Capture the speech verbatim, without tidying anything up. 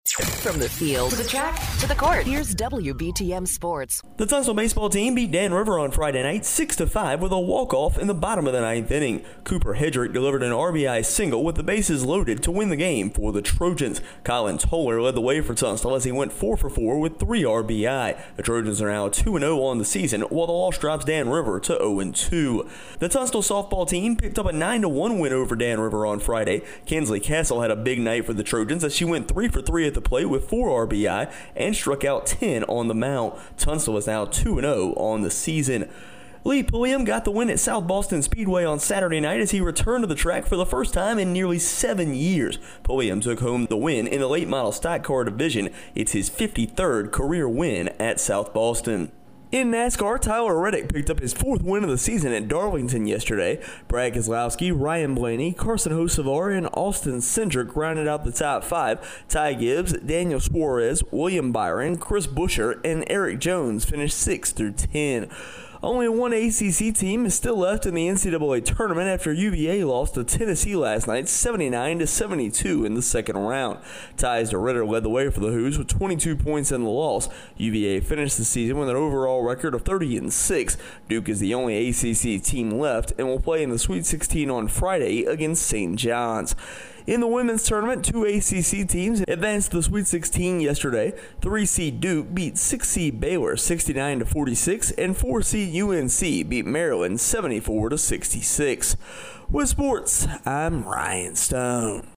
From the field to the track to the court, here's W B T M Sports. The Tunstall baseball team beat Dan River on Friday night six to five with a walk-off in the bottom of the ninth inning. Cooper Hedrick delivered an R B I single with the bases loaded to win the game for the Trojans. Colin Toller led the way for Tunstall as he went four for four with three R B I. The Trojans are now two and oh on the season, while the loss drops Dan River to oh and two. The Tunstall softball team picked up a nine to one win over Dan River on Friday. Kinsley Castle had a big night for the Trojans as she went three for three at the plate with four R B I and struck out ten on the mound. Tunstall is now two and oh on the season. Lee Pulliam got the win at South Boston Speedway on Saturday night as he returned to the track for the first time in nearly seven years. Pulliam took home the win in the late model stock car division. It's his fifty-third career win at South Boston. In NASCAR, Tyler Reddick picked up his fourth win of the season at Darlington yesterday. Brad Keselowski, Ryan Blaney, Carson Hocevar, and Austin Cindric rounded out the top five. Ty Gibbs, Daniel Suarez, William Byron, Chris Buescher, and Eric Jones finished six through ten. Only one A C C team is still left in the N C double A tournament after U V A lost to Tennessee last night seventy-nine to seventy-two in the second round. Tyus DeRitter led the way for the Hoos with twenty-two points in the loss. U V A finished the season with an overall record of thirty and six. Duke is the only A C C team left and will play in the Sweet sixteen on Friday against Saint John's. In the women's tournament, two A C C teams advanced to the Sweet sixteen yesterday. three seed Duke beat six seed Baylor sixty-nine to forty-six, and four seed U N C beat Maryland seventy-four to sixty-six. With sports, I'm Ryan Stone.